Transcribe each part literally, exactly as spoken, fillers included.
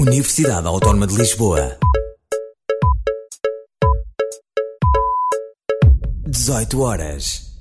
Universidade Autónoma de Lisboa. dezoito horas.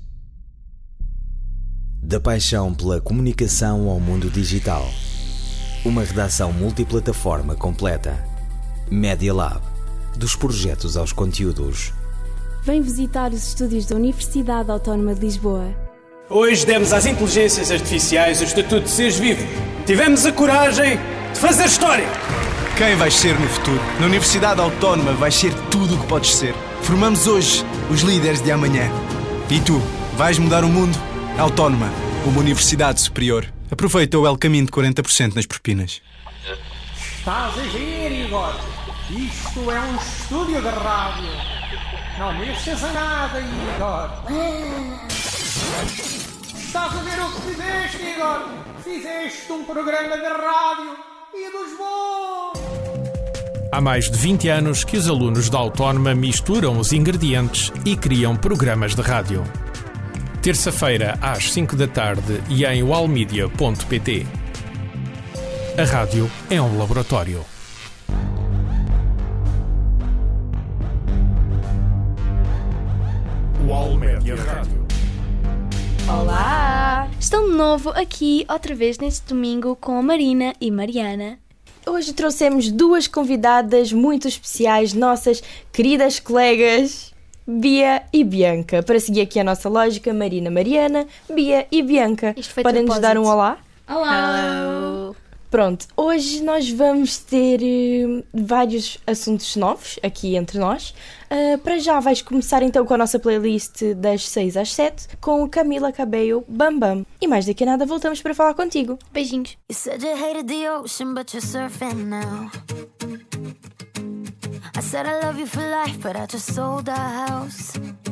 Da paixão pela comunicação ao mundo digital. Uma redação multiplataforma completa. Media Lab. Dos projetos aos conteúdos. Vem visitar os estúdios da Universidade Autónoma de Lisboa. Hoje demos às inteligências artificiais o estatuto de seres vivo. Tivemos a coragem de fazer história. Quem vais ser no futuro? Na Universidade Autónoma vais ser tudo o que podes ser. Formamos hoje os líderes de amanhã. E tu, vais mudar o mundo? Autónoma, uma universidade superior. Aproveita o El Caminho de quarenta por cento nas propinas. Estás a ver, Igor? Isto é um estúdio de rádio. Não mexas a nada, Igor. Estás a ver o que fizeste, Igor? Fizeste um programa de rádio e dos bons. Há mais de vinte anos que os alunos da Autónoma misturam os ingredientes e criam programas de rádio. Terça-feira, às cinco da tarde e em walmedia ponto pt. A rádio é um laboratório. Walmedia Rádio. Olá! Estão de novo aqui, outra vez neste domingo, com a Marina e Mariana. Hoje trouxemos duas convidadas muito especiais, nossas queridas colegas Bia e Bianca. Para seguir aqui a nossa lógica, Marina, Mariana, Bia e Bianca. Podem-nos dar um olá? Olá! Hello. Pronto, hoje nós vamos ter uh, vários assuntos novos aqui entre nós. Uh, para já vais começar então com a nossa playlist das seis às sete com o Camila Cabello Bam Bam. E mais daqui a nada voltamos para falar contigo. Beijinhos. You said you hated the ocean, but you're surfing now. I said I love you for life, but I just sold our house.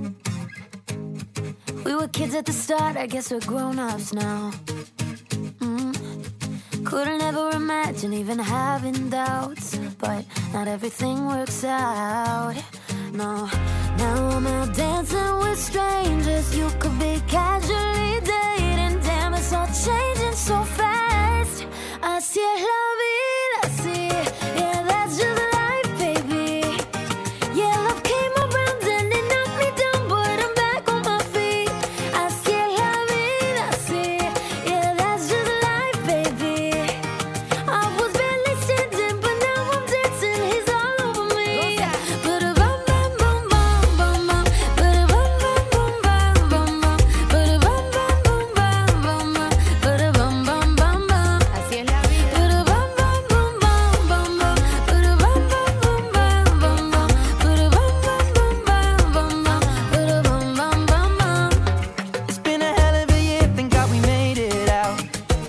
We were kids at the start, I guess we're grown-ups now. Mm. Couldn't ever imagine even having doubts, but not everything works out. No, now I'm out dancing with strangers. You could be casually dating. Damn, it's all changing so fast. Así es la vida, así. Yeah, that's just life, baby. Yeah, love came around and it knocked me down, but I'm back on my feet. Así es la vida, así. Yeah, that's just life, baby. I was barely standing, but now I'm dancing. He's all over me. But a bum bum bum bum bum bum. But a bum bum bum bum bum bum. But a bum bum bum bum bum bum. But a bum bum bum bum. Así es la vida. But a bum bum bum bum bum bum. But a bum bum bum bum bum bum. But a bum bum bum bum bum bum. But a bum bum bum bum. It's been a hell of a year, thank God we made it out.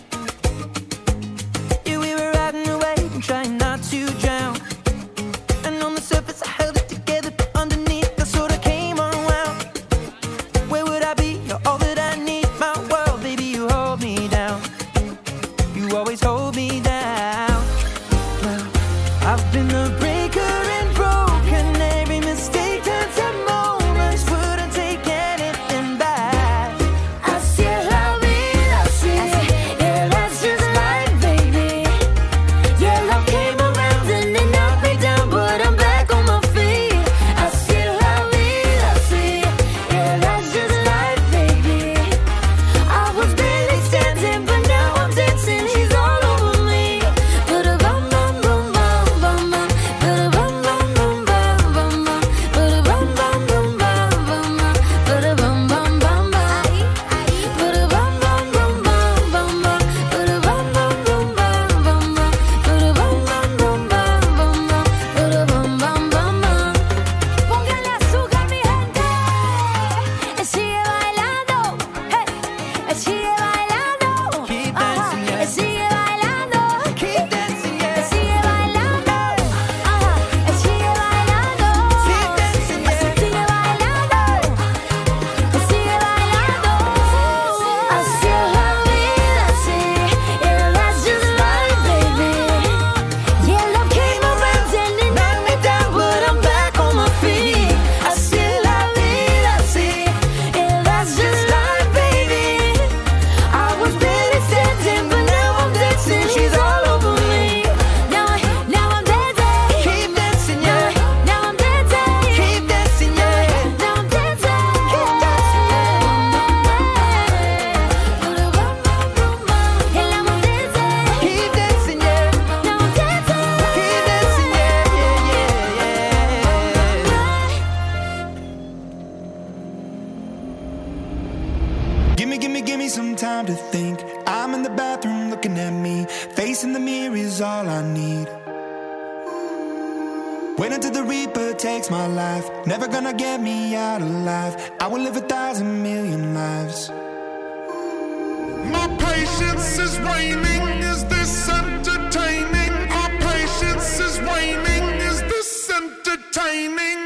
Yeah, we were riding away and trying not to drown. And on the surface I held it together, but underneath I sort of came unwound. Where would I be? You're all that I need, my world, baby, you hold me down. You always hold me down. Well, I've been the breaker and broken. Every mistake turns to moments, wouldn't take anything back. Así es la vida, así. Yeah, that's just life, baby. Yeah, love came around and it knocked me down, but I'm back on my feet. Así es la vida, así. Yeah, that's just life, baby. I was barely standing, but now I'm dancing. He's all over me. looking at me. Facing the mirror is all I need. Wait until the Reaper takes my life. Never gonna get me out alive. I will live a thousand million lives. My patience is waning. Is this entertaining? Our patience is waning. Is this entertaining?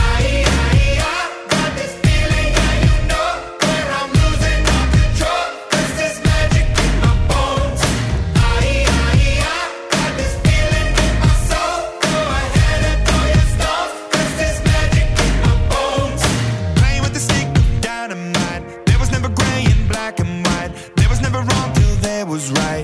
Was right.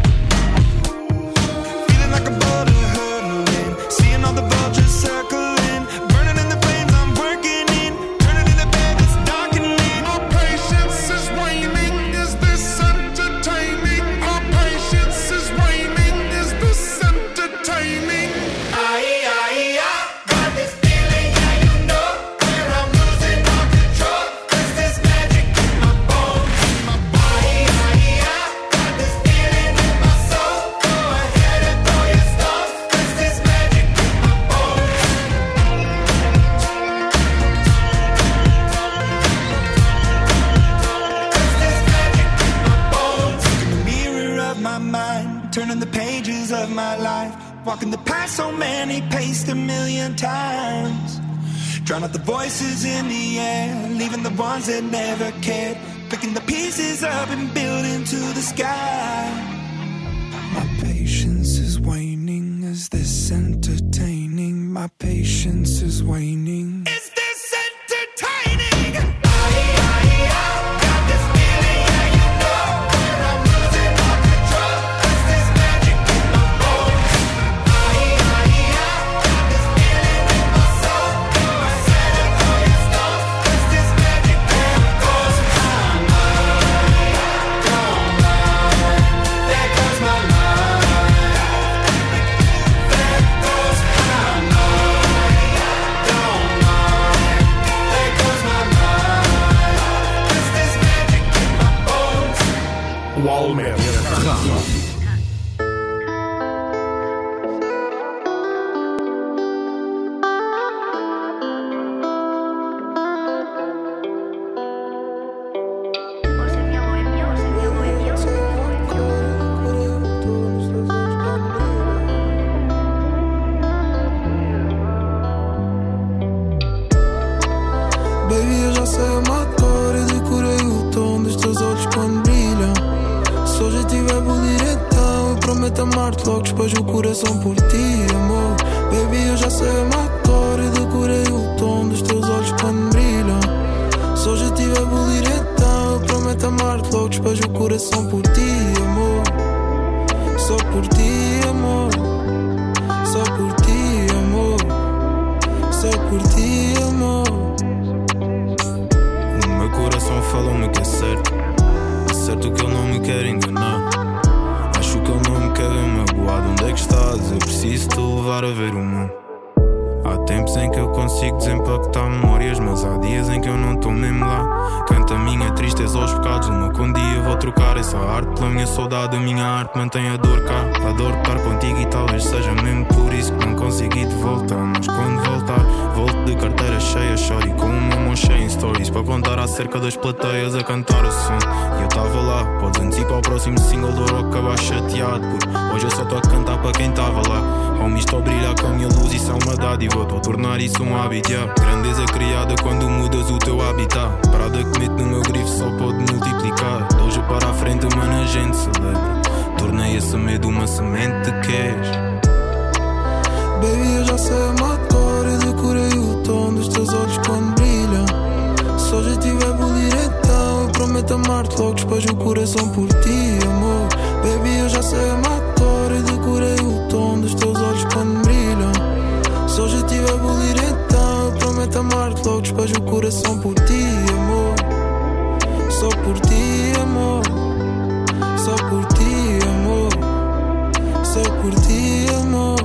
Feeling like a butter hurtling, seeing all the vultures circling, burning in the flames I'm working in, turning in the bed that's darkening. Our patience is waning. Is this entertaining? Our patience is waning. Is this entertaining? Aye, aye, aye. Got this feeling, yeah, you know, where I'm losing all control. There's this magic in my bones, my body. Aye, aye, aye. Turning the pages of my life, walking the path so many paced a million times. Drown out the voices in the air, leaving the ones that never cared. Picking the pieces up and building to the sky. My patience is waning. Is this entertaining? My patience is waning. Is this entertaining? Walmer Radio. Baby, eu já sei a matar e decorei o tom dos teus olhos quando brilham. Se hoje estiver a bolir então eu prometo amar-te logo, despejo o coração por ti, amor. Baby, eu já sei a matar e decorei o tom dos teus olhos quando brilham. Se hoje estiver a bolir então eu prometo amar-te logo, despejo o coração por ti, amor. Só por ti, amor. Só por ti, amor. Só por ti, amor. O meu coração fala-me que é certo. É certo que ele não me quer enganar. Acho que ele não me quer ver magoado. Onde é que estás? Eu preciso te levar a ver o mundo. Há tempos em que eu consigo desempactar memórias, mas há dias em que eu não estou mesmo lá. Canta a minha tristeza aos bocados. Uma que um dia vou trocar essa arte pela minha saudade. A minha arte mantém a dor cá. Adoro estar contigo e talvez seja mesmo por isso que não consegui de voltar. Mas quando voltar, volto de carteira cheia. Choro e com uma mão cheia em stories para contar acerca das plateias a cantar o som. E eu estava lá, podes antecipar o próximo single do rock, acabar chateado, porque hoje eu só estou a cantar para quem estava lá. Homem, estou a brilhar com a minha luz, isso é uma dádiva. Estou a tornar isso um hábito, yeah. Grandeza criada quando mudas o teu habitat. Parada que mete no meu grifo só pode multiplicar. De hoje para a frente, mano, a gente celebra. Tornei esse medo uma semente que és. Baby, eu já sei a matar e decorei o tom dos teus olhos quando brilham. Se hoje estiver a bolir então eu prometo amar-te logo, despejo o coração por ti, amor. Baby, eu já sei a matar e decorei o tom dos teus olhos quando brilham. Se hoje estiver a bolir então eu prometo amar-te logo, despejo o coração por ti, amor. Só por ti, amor. Só por ti, amor. Só por ti, amor.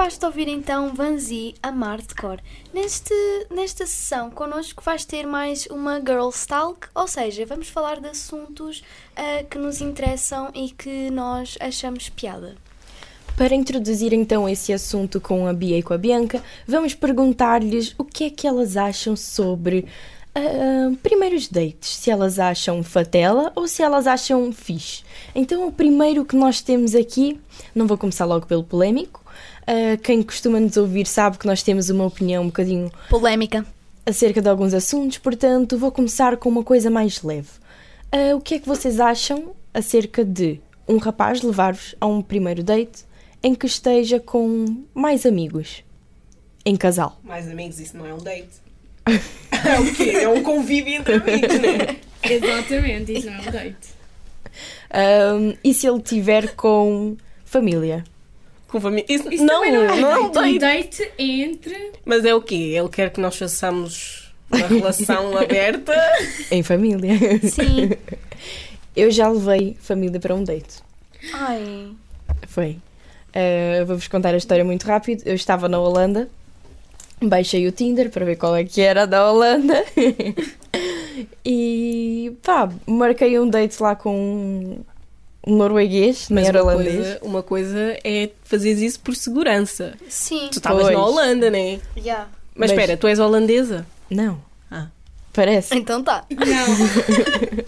acabaste de ouvir então Vanzi, Amarte-Cor. Neste, nesta sessão connosco vais ter mais uma Girls Talk, ou seja, vamos falar de assuntos uh, que nos interessam e que nós achamos piada. Para introduzir então esse assunto com a Bia e com a Bianca, vamos perguntar-lhes o que é que elas acham sobre uh, primeiros dates. Se elas acham fatela ou se elas acham fixe. Então o primeiro que nós temos aqui, não vou começar logo pelo polémico, uh, quem costuma nos ouvir sabe que nós temos uma opinião um bocadinho polémica acerca de alguns assuntos, portanto vou começar com uma coisa mais leve. Uh, o que é que vocês acham acerca de um rapaz levar-vos a um primeiro date em que esteja com mais amigos, em casal? Mais amigos, isso não é um date. É o quê? É um convívio entre amigos, não é? Exatamente, isso não é um date. Um, e se ele tiver com família? Com família? Isso, isso não, não, não, não é um date. Um date entre... Mas é o quê? Ele quer que nós façamos uma relação aberta? Em família. Sim. Eu já levei família para um date. Ai. Foi. Uh, vou-vos contar a história muito rápido. Eu estava na Holanda, baixei o Tinder para ver qual é que era da Holanda e pá, marquei um date lá com um norueguês, nem era holandês. Coisa, uma coisa é fazeres isso por segurança. Sim. Tu estavas na Holanda, não é? Yeah. Mas espera, tu és holandesa? Não. Ah. Parece. Então tá. Não.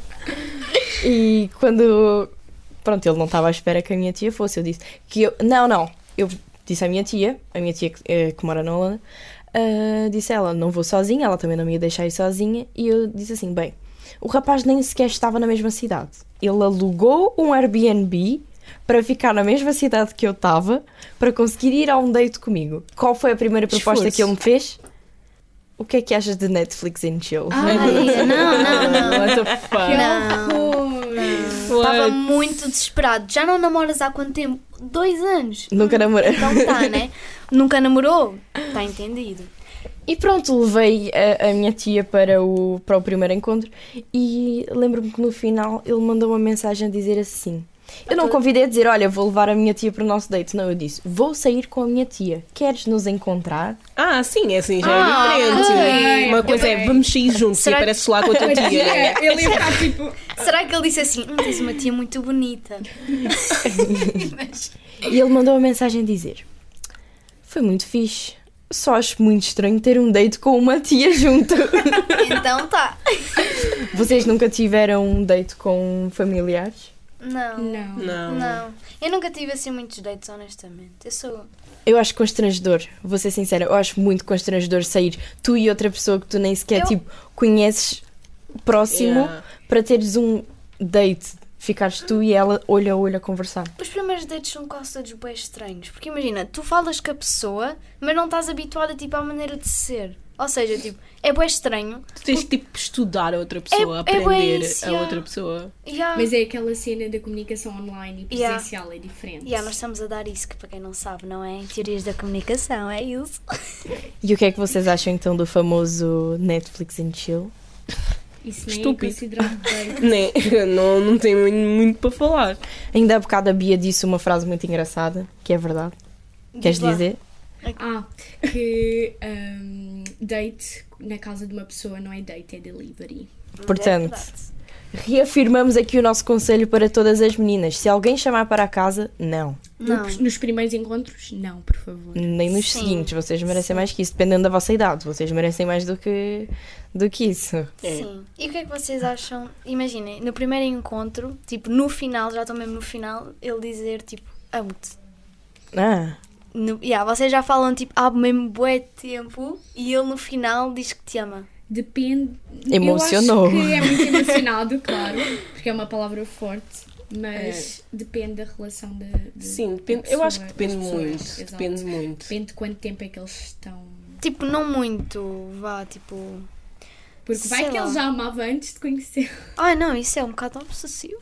E quando... Pronto, ele não estava à espera que a minha tia fosse. Eu disse que eu... Não, não. Eu disse à minha tia, a minha tia que, eh, que mora na Holanda, uh, disse a ela, não vou sozinha, ela também não me ia deixar ir sozinha. E eu disse assim, bem, o rapaz nem sequer estava na mesma cidade. Ele alugou um Airbnb para ficar na mesma cidade que eu estava, para conseguir ir a um date comigo. Qual foi a primeira proposta Esforço. que ele me fez? O que é que achas de Netflix and Chill? Ai, não, não, não. What the fuck? Não. Estava muito desesperado. Já não namoras há quanto tempo? Dois anos. Nunca namorei. Então tá, né? Nunca namorou? Está entendido. E pronto, levei a, a minha tia para o, para o primeiro encontro e lembro-me que no final ele mandou uma mensagem a dizer assim... Eu não convidei a dizer, olha, vou levar a minha tia para o nosso date. Não, eu disse, vou sair com a minha tia. Queres nos encontrar? Ah, sim, é assim, já Ah, é diferente. ok. Uma coisa é, vamos sair juntos Será e que- apareces lá com a tua tia. né? Ele ia ficar tipo... Será que ele disse assim, hum, tens uma tia muito bonita? Mas- E ele mandou uma mensagem a dizer, foi muito fixe, só acho muito estranho ter um date com uma tia junto. Então tá. Vocês nunca tiveram um date com familiares? Não. Não. Não. Não. Eu nunca tive assim muitos dates, honestamente. Eu sou... Eu acho constrangedor, vou ser sincera, eu acho muito constrangedor sair tu e outra pessoa que tu nem sequer Eu- tipo, conheces próximo Yeah. para teres um date, ficares tu e ela olho a olho a conversar. Os primeiros dates são quase todos bem estranhos. Porque imagina, tu falas com a pessoa, mas não estás habituada tipo, à maneira de ser. Ou seja, tipo, é bem estranho. Tu tens de tipo, estudar a outra pessoa, É- é aprender bué isso, a yeah. outra pessoa. Yeah. Mas é aquela cena da comunicação online e Yeah. presencial é diferente. Yeah, nós estamos a dar isso, que para quem não sabe, não é? Em teorias da comunicação, é isso. E o que é que vocês acham então do famoso Netflix and Chill? Isso nem Estúpido. é considerado date. Né? não, não tenho muito, muito para falar. Ainda há bocado a Bia disse uma frase muito engraçada, que é verdade. Queres lá. dizer? Ah, que um, date na casa de uma pessoa não é date, é delivery. Portanto, É verdade. reafirmamos aqui o nosso conselho para todas as meninas. Se alguém chamar para a casa, não. Não. Nos, nos primeiros encontros, não, por favor. Nem nos Sim. seguintes. Vocês merecem mais que isso. Dependendo da vossa idade. Vocês merecem mais do que, do que isso. Sim. E o que é que vocês acham? Imaginem, no primeiro encontro, tipo, no final, já estou mesmo no final, ele dizer, tipo, amo-te. Ah, No, yeah, vocês já falam, tipo, há mesmo bué tempo e ele no final diz que te ama. Depende. Emocionou. Eu acho que é muito emocionado, claro, porque é uma palavra forte, mas depende da relação da. de- Sim, da depende, eu acho que pessoa, depende das pessoas, muito. exato. Depende muito. Depende de quanto tempo é que eles estão. Tipo, não muito, vá, tipo... Porque vai Sei que lá. ele já amava antes de conhecer. Ai não, isso é um bocado obsessivo.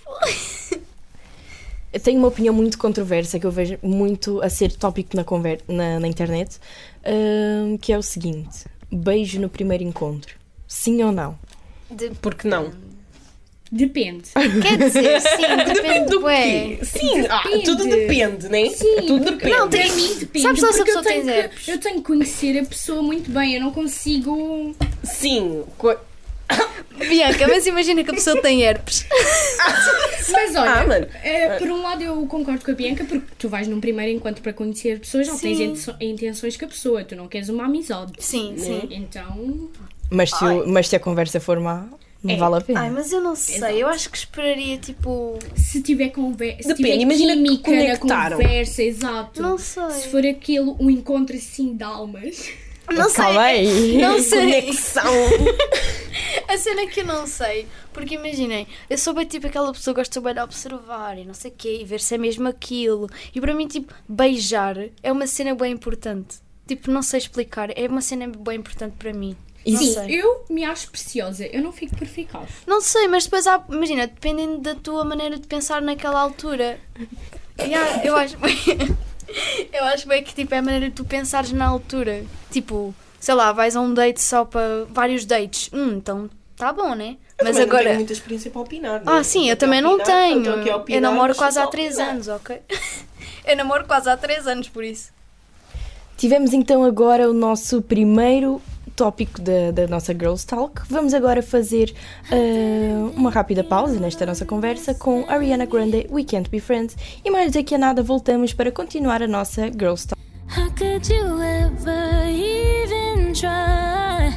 eu tenho uma opinião muito controversa que eu vejo muito a ser tópico na, conver na, na internet, hum, que é o seguinte: beijo no primeiro encontro. Sim ou não? De- Porque não? Depende. Quer dizer, sim, depende, Depende do bué. quê? Sim, ah, tudo depende, né? Sim, tudo porque- depende. Não, para mim depende. Sabes lá se a porque pessoa eu tenho tem que- herpes? Eu tenho que conhecer a pessoa muito bem, eu não consigo... Sim. co- Bianca, mas imagina que a pessoa tem herpes. Mas olha, Ah, mano. eh, por um lado eu concordo com a Bianca, porque tu vais num primeiro encontro para conhecer pessoas, não tens Sim. intenso- intenções com a pessoa, tu não queres uma amizade. Sim, sim. Então, Mas se, o- mas se a conversa for má, não É. vale a pena. Ai, mas eu não sei, eu acho que esperaria tipo. se tiver conversa, se Depende, tiver imagina que química na conectaram. conversa, exato. Não sei. Se for aquele um encontro assim de almas. Não sei. Calma aí. Não sei. Conexão. A cena é que eu não sei. Porque imaginem, eu sou bem tipo aquela pessoa que gosta bem de observar e não sei o quê, e ver se é mesmo aquilo. E para mim, tipo, beijar é uma cena bem importante. Tipo, não sei explicar, é uma cena bem importante para mim. Não Sim, sei. eu me acho preciosa, eu não fico por ficar. Não sei, mas depois há, imagina, dependendo da tua maneira de pensar naquela altura. Yeah, eu acho bem, eu acho bem que tipo, é a maneira de tu pensares na altura. Tipo, sei lá, vais a um date só para vários dates. Hum, então tá bom, né? Eu Mas também não agora. tenho muita experiência para opinar. né? Ah, sim, eu Estou também aqui a não opinar, tenho. estou aqui a Eu opinar, namoro mas quase só há três opinar. anos, ok? Eu namoro quase há três anos, por isso. Tivemos então agora o nosso primeiro tópico da, da nossa Girls Talk. Vamos agora fazer ah, uma rápida pausa nesta nossa conversa com Ariana Grande, We Can't Be Friends, e mais daqui a nada voltamos para continuar a nossa Girls Talk. How could you ever even try?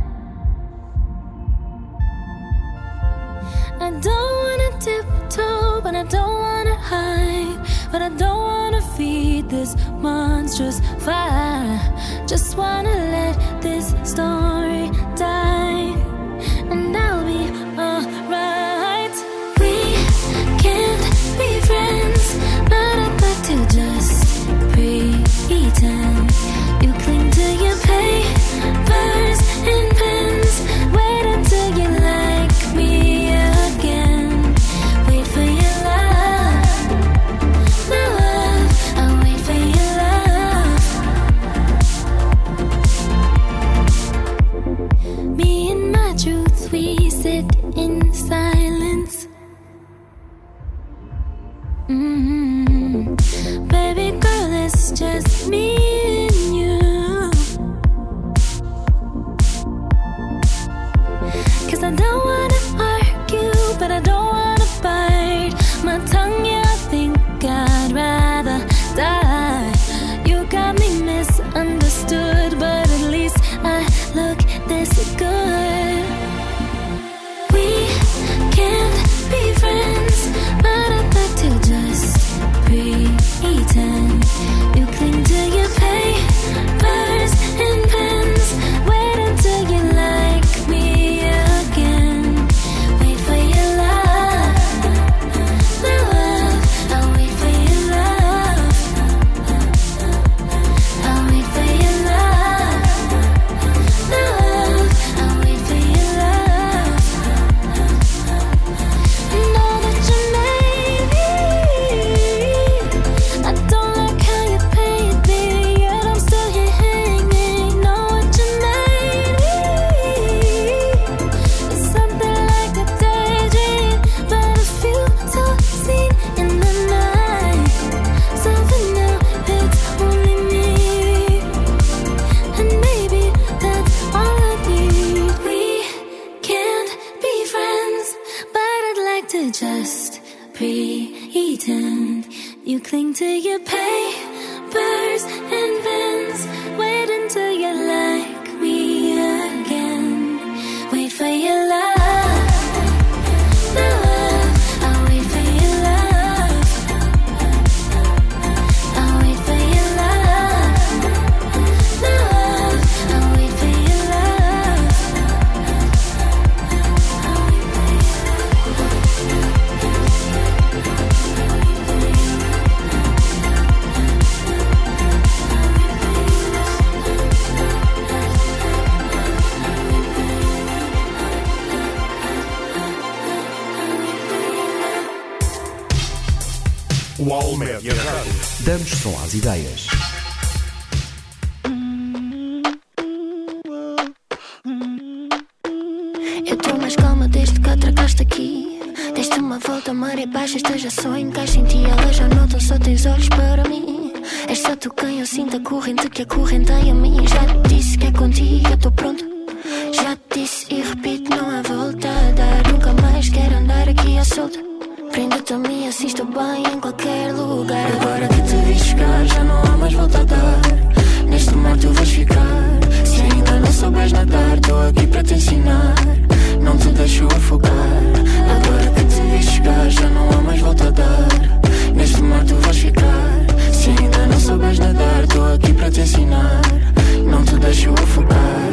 I don't wanna tiptoe, but I don't wanna hide. But I don't wanna feed this monstrous fire. Just wanna let this story die, and I'll be alright. We can't be friends, but I'd like to just pretend. You cling to your papers and pens. Wait until you like me again. Wait for your love, my love. I'll wait for your love. Me and my truth, we sit in silence. Mm-hmm. Baby girl, it's just me and you. 'Cause I don't wanna argue, but I don't wanna bite my tongue. Yeah, I think I'd rather die. You got me misunderstood, but at least I look this good. We can't be friends, but I'd like to just pretend. You cling to your papers and pens. Wait until you like me again. Wait for your love, my love. I'll wait for your love. I'll wait for your love, my love. I'll wait for your love. Know that you made me. I don't like how you paint me, yet I'm still here hanging. Know what you made me. It's something like a daydream, but it feels so seen in the night. Something now, it's only me, and maybe that's all I need. We can't be friends, but I'd like to just pretend. You cling to your papers and pens. Wait until you like me again. Wait for your love, my love. I'll wait for your love. I'll wait for your love, my love. I'll wait for your love. I'll wait for your UAL Média Rádio. Damos som às ideias. Eu tô mais calma desde que atracaste aqui. Deste uma volta, maré baixa, esteja só em caixa em ti. Ela já notam, só tens olhos para mim. És só tu quem eu sinto a corrente que acorrentei a mim. Já te disse que é contigo, eu estou pronto. Já te disse e repito, não há volta a dar. Nunca mais quero andar aqui à solta. Prende-te a mim, assim estou bem em qualquer lugar. Agora que te vi chegar, já não há mais volta a dar. Neste mar tu vais ficar. Se ainda não souberes nadar, estou aqui para te ensinar. Não te deixo afogar. Agora que te vi chegar, já não há mais volta a dar. Neste mar tu vais ficar. Se ainda não souberes nadar, estou aqui para te ensinar. Não te deixo afogar.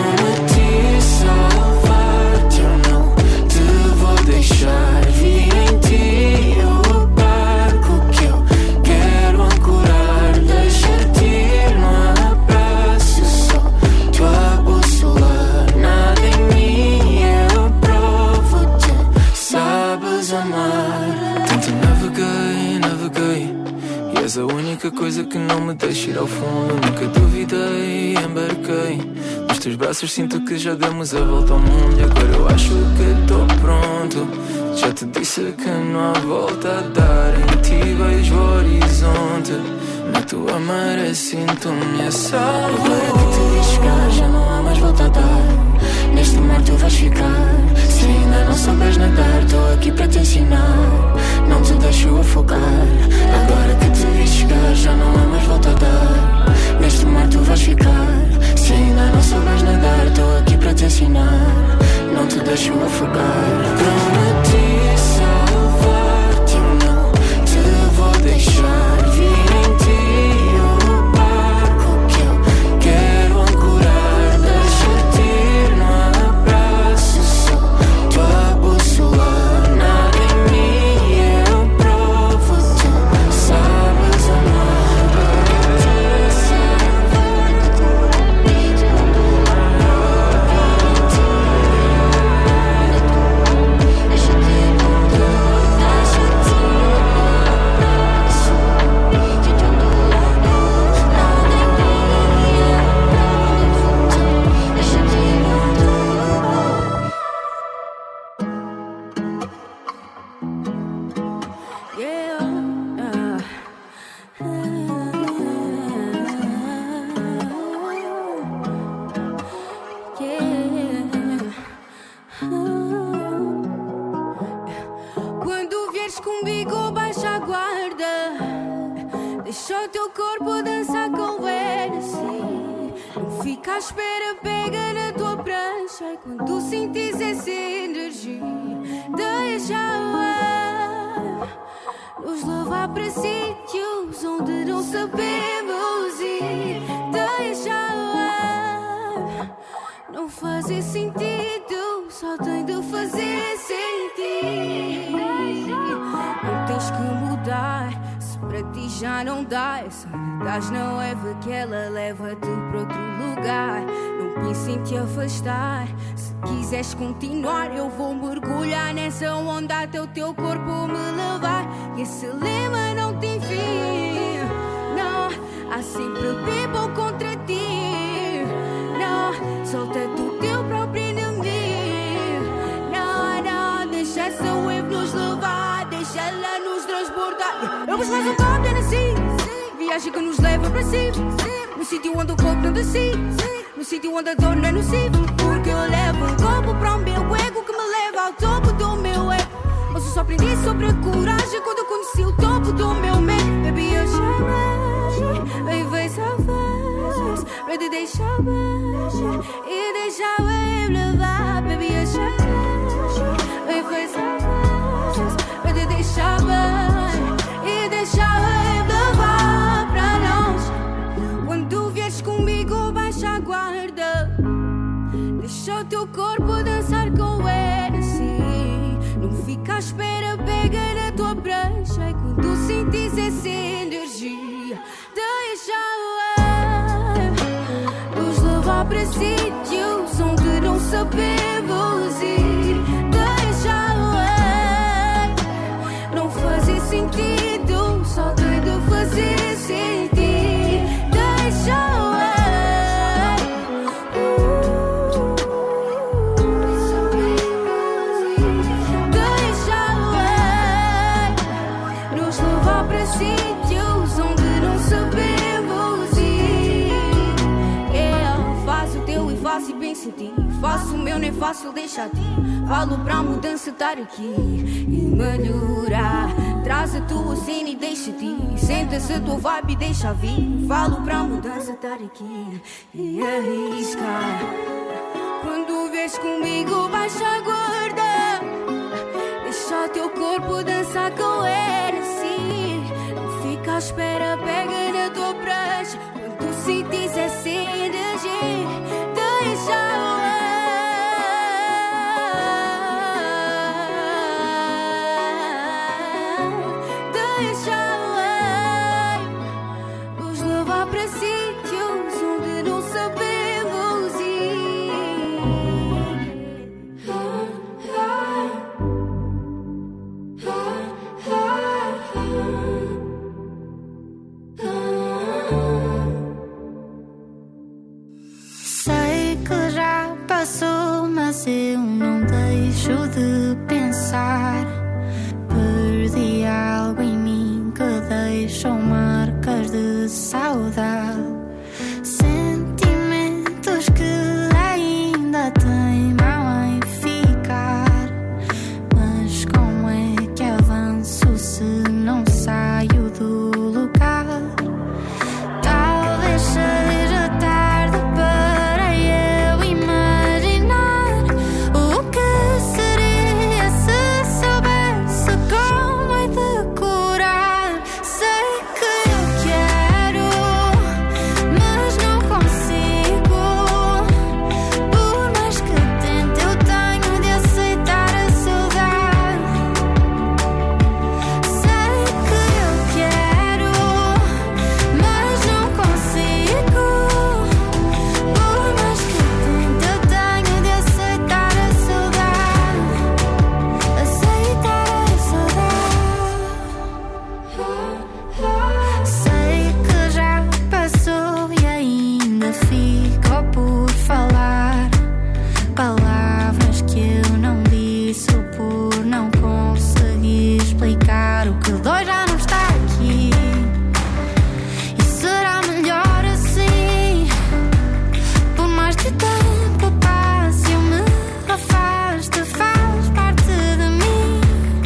Prometi salvar-te, eu não te vou deixar. Vi em ti o barco que eu quero ancorar. Deixa-te ir no abraço, só tua bússola. Nada em mim eu provo-te, sabes amar. Tanto naveguei, naveguei, e és a única coisa que não me deixa ir ao fundo. Nunca duvidei, embarquei. Nos teus braços sinto que já demos a volta ao mundo. E agora eu acho que estou pronto. Já te disse que não há volta a dar. Em ti vejo o horizonte. Na tua maré sinto-me a salvo. Agora que te vi chegar, já não há mais volta a dar. Neste mar tu vais ficar. Se ainda não souberes nadar, estou aqui para te ensinar. Não te deixo afogar. Agora que te vi chegar, já não há mais volta a dar. Neste mar tu vais ficar. Se ainda não souberes nadar, estou aqui para te ensinar. Não te deixo afogar. Prometi salvar-te, eu não te vou deixar. Vi em ti o barco que eu quero ancorar. Deixa-te ir no abraço, só tua bússola. Nada em mim eu provo-te, sabes amar. Quando vieres comigo, baixa a guarda. Deixa o teu corpo dançar com ele, assim. Não fica à espera, pega na tua prancha. E quando sentires essa energia, deixa-a nos levar para sítios onde não sabemos ir. Deixa-a não fazer sentido, só tem de fazer sentir. Não tens que mudar, se para ti já não dá. É só estás na leva que ela leva-te para outro lugar. Não pense em te afastar, se quiseres continuar eu vou mergulhar nessa onda até o teu corpo me levar. E esse lema não tem fim, não, há sempre people contra ti. Não, solta-te o teu próprio inimigo. Não, não, deixa essa wave nos levar, deixa ela nos transbordar. Eu vos mais um copo de assim, viagem que nos leva para cima. No sítio onde o corpo não decide, no sítio onde a dor não é nociva. Porque eu levo um copo para o meu ego que me leva ao topo do meu ego. Mas eu só aprendi sobre a coragem quando eu conheci o topo do meu medo. Baby, eu chamei, baby, vai salvar, para te deixar beijar e deixar eu levar. Baby, eu chamei, baby, vai salvar, para te deixar beijar e deixar eu levar para nós. Quando vieres comigo, baixa a guarda. Deixa o teu corpo dançar com ele, sim. Não fica à espera, pega na tua prancha. E quando sentires essa energia, deixa-a nos levar para sítios onde não sabemos ir. Deixa-a não fazer sentido, só tem de fazer sentir. Deixa-a deixa ti. Faço o meu, nem fácil deixar ti. Falo para a mudança estar aqui e melhorar. Traz a tua cena e deixa-te. Senta-se a tua vibe e deixa vir. Falo para a mudança estar aqui e arriscar. Quando vês comigo baixa a guarda. Deixa o teu corpo dançar com ele assim. Não fica à espera, pega na tua prancha. Quando tu sentires essa energia, deixa-o. Mas eu não deixo de pensar. Perdi algo em mim que deixou marcas de saudade. Sentimentos que ainda teimam em ficar. Mas como é que avanço se não saio do lugar? Talvez seja tarde para eu imaginar o que seria se soubesse como é de curar. Sei que eu quero, mas não consigo. Por mais que tente, eu tenho de aceitar a saudade. Sei que eu quero, mas não consigo. Por mais que tente, eu tenho de aceitar a saudade. Aceitar a saudade. Sei que já passou e ainda ficou por falar. Palavras que eu não disse por não conseguir explicar. O que dói já não está aqui. E será melhor assim. Por mais que o tempo passe, eu me afaste, faz parte de mim.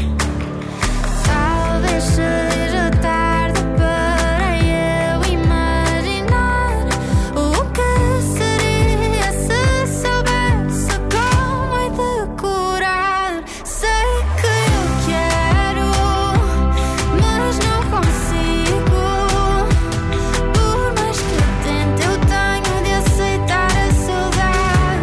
Talvez seja tarde para eu imaginar o que seria se soubesse como é de curar. Sei que eu quero, mas não consigo. Por mais que tente, eu tenho de aceitar a saudade.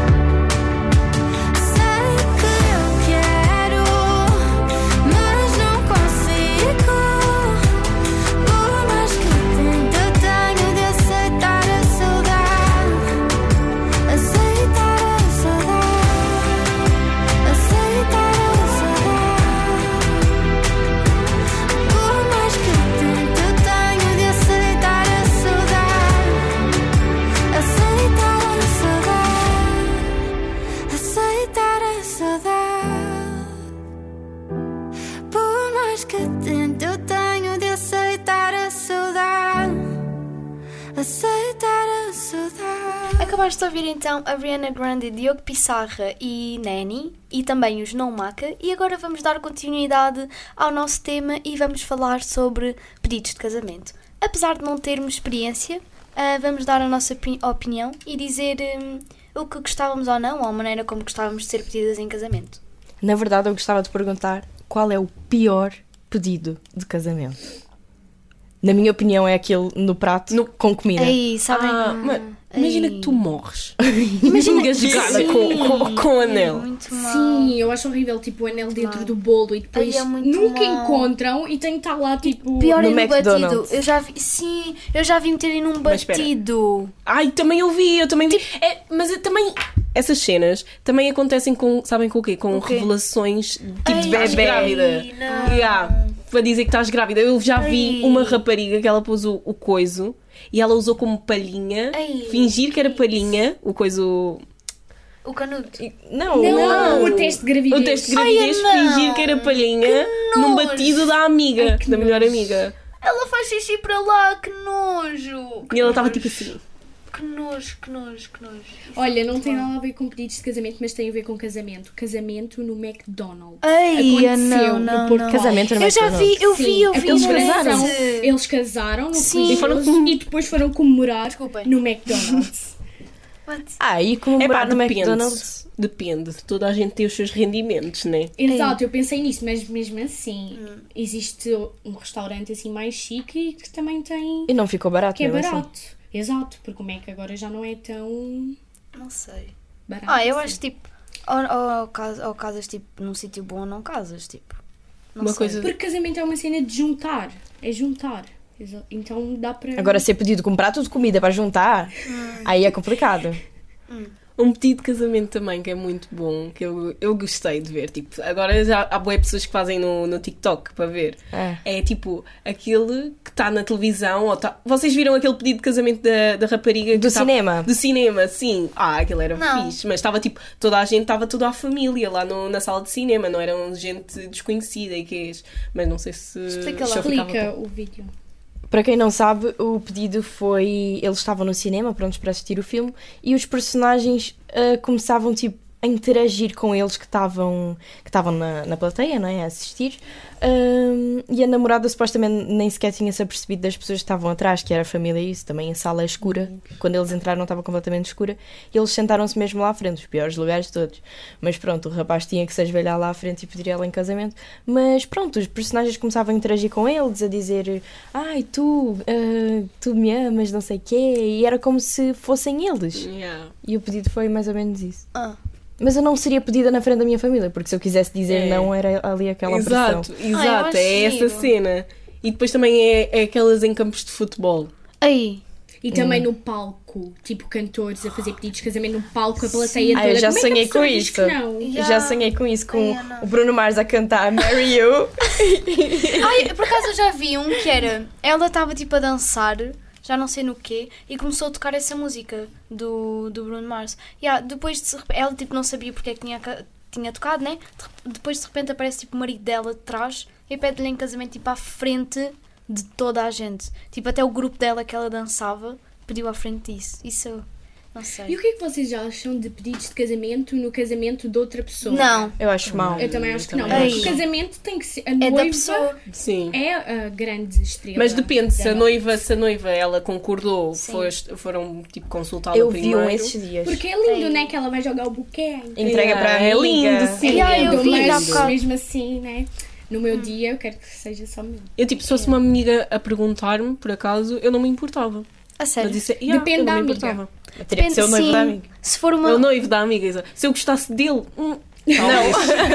Sei que eu quero, mas não consigo. Por mais que tente, eu tenho de aceitar a saudade. Aceitar a saudade. Aceitar a saudade. Por mais que tente, eu tenho de aceitar a saudade. Aceitar a saudade. Aceitar a saudade. Por mais que tente, eu tenho de aceitar a saudade. Aceitar a saudade. Acabaste de ouvir então a Ariana Grande, Diogo Pissarra e Nanny, e também os Não Maca, e agora vamos dar continuidade ao nosso tema e vamos falar sobre pedidos de casamento. Apesar de não termos experiência, ah, vamos dar a nossa opi- opinião e dizer hum, o que gostávamos ou não, ou a maneira como gostávamos de ser pedidas em casamento. Na verdade, eu gostava de perguntar qual é o pior pedido de casamento. Na minha opinião, é aquele no prato com comida. Ei, sabem? Ah, mas imagina que tu morres. Imagina engasgada que- com, com, com anel. Sim, eu acho horrível, tipo, o anel dentro do bolo e depois Ai, é muito nunca mau. encontram e tem que estar lá, tipo... Pior é No no McDonald's. batido. Eu já vi, sim, eu já vi meterem num Mas espera. batido. Ai, também eu vi, eu também vi. É, mas eu também. Essas cenas também acontecem com, sabem com o quê? Com O quê? revelações tipo Ai, de bebê. grávida. Não. Yeah, para dizer que estás grávida. Eu já vi Ai. uma rapariga que ela pôs o, o coiso e ela usou como palhinha, Ai, fingir que era palhinha, o coiso. O canudo. Não, Não, o teste de gravidez. O teste de gravidez, Ai, não. fingir que era palhinha Que num nojo. batido da amiga, que da melhor nojo. amiga. Ela faz xixi para lá, que nojo. E ela estava tipo assim. que nojo, que nojo, que nojo. Olha, não tem nada a ver com pedidos de casamento, mas tem a ver com casamento. Casamento no McDonald's. Ai, Aconteceu não, no não, Porto não. Casamento no Eu já McDonald's. vi, eu vi, Sim, eu vi. Eles no casaram, net. eles casaram no Sim. e, foram, e depois foram comemorar no McDonald's. Ah, e É comemorar pá, no depende. McDonald's. Depende. Toda a gente tem os seus rendimentos, né? Exato, eu pensei nisso, mas mesmo assim, existe um restaurante assim mais chique e que também tem... E não ficou barato que é mesmo barato. assim. Exato, porque o Mac agora já não é tão... Não sei. barato. Ah, eu assim. acho tipo. Ou, ou, ou, cas- ou casas tipo num sítio bom ou não casas, tipo. Não Uma sei. coisa- Porque casamento é uma cena de juntar. É juntar. Exa- Então dá para... Agora, ser pedido com um prato de comida para juntar, aí é complicado. Um pedido de casamento também, que é muito bom, que eu, eu gostei de ver. Tipo, agora já há boas pessoas que fazem no, no TikTok para ver. É. É tipo aquele que está na televisão. Ou tá... Vocês viram aquele pedido de casamento da, da rapariga? que Do tava- cinema? Do cinema, sim. Ah, aquele era Não. fixe. Mas estava tipo, toda a gente, estava toda a família lá no, na sala de cinema, não eram gente desconhecida e que és. Mas não sei se. Explica se lá. eu ficava Explica com- o vídeo. Para quem não sabe, o pedido foi... Eles estavam no cinema, prontos para assistir o filme, e os personagens ah, começavam, tipo, a interagir com eles que estavam que estavam na, na plateia, não é? A assistir. Ahm, e a namorada supostamente nem sequer tinha se apercebido das pessoas que estavam atrás, que era a família e isso. Também a sala é escura. Quando eles entraram estava completamente escura. E eles sentaram-se mesmo lá à frente, os piores lugares de todos. Mas pronto, o rapaz tinha que se ajoelhar lá à frente e pedir ela em casamento. Mas pronto, os personagens começavam a interagir com eles, a dizer: ai, tu, ah, tu me amas, não sei o quê. E era como se fossem eles. Yeah. E o pedido foi mais ou menos isso. Ah. Mas eu não seria pedida na frente da minha família, porque se eu quisesse dizer É. não, era ali aquela Exato, pressão. exato, Ai, eu é acho essa giro. cena. E depois também é, é aquelas em campos de futebol. Aí. E também no palco, tipo cantores a fazer pedidos de casamento no palco, a plateia Sim. toda. Ah, eu já Como é que a sonhei pessoa com diz isso. que não? Eu Já sonhei com isso, com Ai, eu não. o Bruno Mars a cantar Marry You. Ai, por acaso eu já vi um que era. Ela estava tipo a dançar, já não sei no quê, e começou a tocar essa música do, do Bruno Mars. Yeah, depois de, rep- ela tipo não sabia porque é que tinha, ca- tinha tocado, né? De rep- depois de repente aparece tipo o marido dela de trás e pede-lhe em casamento tipo à frente de toda a gente. Tipo até o grupo dela que ela dançava pediu à frente disso. Isso eu não sei. E o que é que vocês acham de pedidos de casamento no casamento de outra pessoa? Não. Eu acho mau. Eu também acho que não. também Porque o acho. casamento tem que ser. A É da noiva pessoa. Sim. é a grande estrela. Mas depende, se da a noiva, se a noiva ela concordou, Sim. foste- foram tipo consultá-la Eu primeiro. vi um esses dias. Porque é lindo, né? Que ela vai jogar o buquê. Entrega Yeah, para a é amiga. lindo, sim. Yeah, eu Lindo, vi, mas há bocado. mesmo assim, né? No meu dia eu quero que seja só meu. Eu tipo, se fosse uma amiga a perguntar-me, por acaso, eu não me importava. A sério. Mas isso é- yeah, Depende eu não da me amiga. importava. Teria que ser o noivo Sim, da amiga. Se for uma. É o noivo da amiga, exato. Se eu gostasse dele, hum, talvez.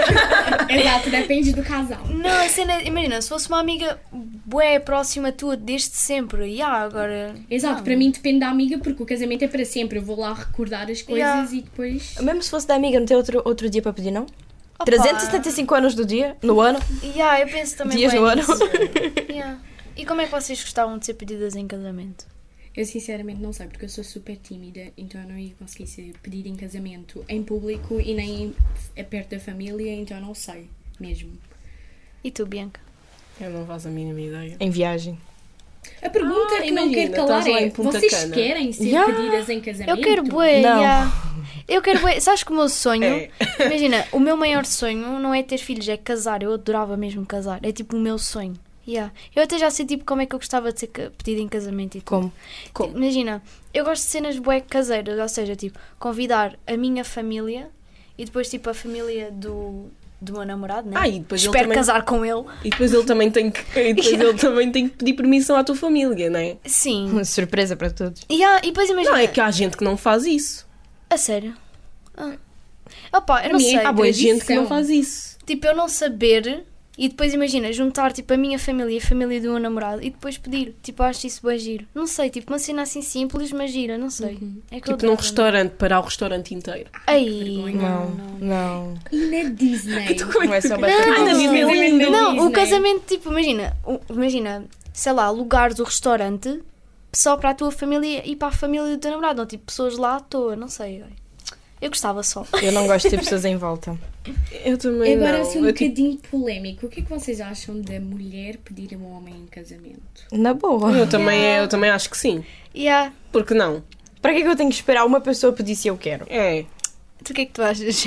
Exato, depende do casal. Não, a cena, imagina, se fosse uma amiga bué próxima tua desde sempre, e yeah, agora. Exato, não. para mim depende da amiga porque o casamento é para sempre. Eu vou lá recordar as coisas Yeah. e depois. Mesmo se fosse da amiga, não tem outro, outro dia para pedir, não? Opa. trezentos e setenta e cinco anos do dia, no ano. Yeah, eu penso também Dias bué no ano. nisso. Yeah. E como é que vocês gostavam de ser pedidas em casamento? Eu sinceramente não sei porque eu sou super tímida, então eu não ia conseguir ser pedida em casamento em público e nem é perto da família, então eu não sei mesmo. E tu, Bianca? Eu não faço a mínima ideia. Em viagem. A pergunta Ah, que não imagina, quero calar estás lá é: em Punta vocês Cana. querem ser Yeah. pedidas em casamento? Eu quero bué, Não. yeah. Eu quero bué. Sabes que o meu sonho, É. imagina, o meu maior sonho não é ter filhos, é casar. Eu adorava mesmo casar. É tipo o meu sonho. Yeah. Eu até já sei tipo como é que eu gostava de ser ca- pedida em casamento e tudo. Como? Tipo, imagina, eu gosto de cenas bué caseiras, ou seja, tipo, convidar a minha família e depois tipo a família do, do meu namorado, né? Ah, e depois ele Espero também- casar com ele. E depois ele também tem que, e depois ele também tem que pedir permissão à tua família, não é? Sim. Uma surpresa para todos. Yeah, e depois imagina. Não, é que há gente que não faz isso. A sério? Ah. Opa, eu não mim é sei. Há boa gente que não tradição. faz isso. Tipo, eu não saber e depois imagina, juntar tipo a minha família e a família do meu namorado e depois pedir. Tipo, eu acho isso bem giro. Não sei, tipo, uma cena assim simples, mas gira, não sei. É que eu Tipo num adorava. restaurante, parar o restaurante inteiro. Ai, Não, não. E na Disney? Não é só Não, bater. Ai, na Disney é lindo. não, o Disney. casamento, tipo, imagina, o- imagina, sei lá, lugares do restaurante só para a tua família e para a família do teu namorado, não, tipo, pessoas lá à toa, não sei. Eu gostava só. Eu não gosto de ter pessoas em volta. Eu também Agora não. assim um Eu, tipo, bocadinho polémico. O que é que vocês acham da mulher pedir a um homem em casamento? Na boa. eu também, eu também acho que sim. Yeah. Porque não? Para que é que eu tenho que esperar uma pessoa pedir se eu quero? É. Tu o que é que tu achas?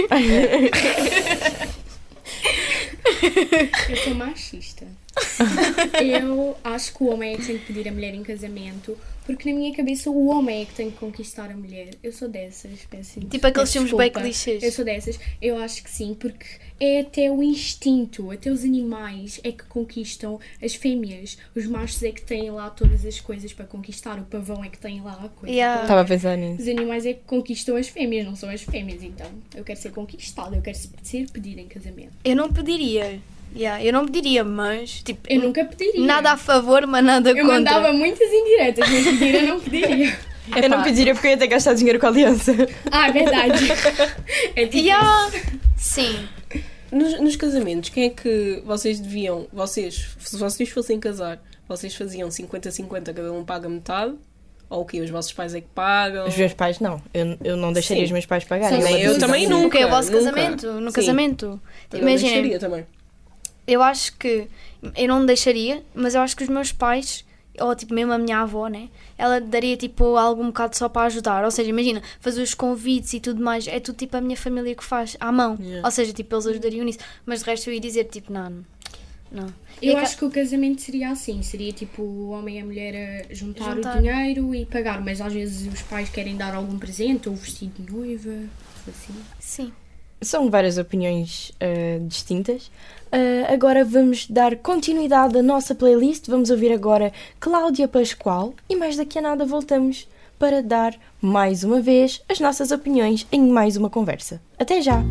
Eu sou machista. Eu acho que o homem é que tem que pedir a mulher em casamento, porque na minha cabeça o homem é que tem que conquistar a mulher. Eu sou dessas, peço Tipo aqueles peço filmes bem desculpa. clichês. Eu sou dessas. Eu acho que sim, porque é até o instinto, até os animais é que conquistam as fêmeas. Os machos é que têm lá todas as coisas para conquistar. O pavão é que tem lá a coisa. Yeah. Estava a pensar nisso. Os animais é que conquistam as fêmeas, não são as fêmeas. Então, eu quero ser conquistada, eu quero ser pedida em casamento. Eu não pediria. Yeah, eu não pediria, mas tipo, Eu nunca pediria. nada a favor, mas nada Eu contra. mandava muitas indiretas, mas pedir eu não pediria. Eu não pediria porque eu ia ter que gastar dinheiro com a aliança. Ah, é verdade. É tipo Yeah. Sim. Nos, nos casamentos, quem é que vocês deviam, vocês, se vocês fossem casar, vocês faziam cinquenta a cinquenta, cada um paga metade? Ou o quê? Os vossos pais é que pagam? Os meus pais não. Eu, eu não deixaria Sim. os meus pais pagarem. Sim, É uma eu decisão. também nunca. O que é o vosso nunca. casamento? No Sim. casamento? Eu não Imaginem, deixaria também. eu acho que eu não deixaria, mas eu acho que os meus pais, ou tipo mesmo a minha avó, né? Ela daria tipo algum bocado só para ajudar. Ou seja, imagina, fazer os convites e tudo mais, é tudo tipo a minha família que faz à mão. Yeah. Ou seja, tipo, eles ajudariam nisso. Mas de resto eu ia dizer tipo, não, não. não. Eu E acho que o casamento seria assim, seria tipo o homem e a mulher a juntar, Juntar. o dinheiro e pagar, mas às vezes os pais querem dar algum presente ou vestido de noiva, assim. Sim. São várias opiniões uh, distintas. Uh, agora vamos dar continuidade à nossa playlist. Vamos ouvir agora Cláudia Pascoal e mais daqui a nada voltamos para dar mais uma vez as nossas opiniões em mais uma conversa. Até já!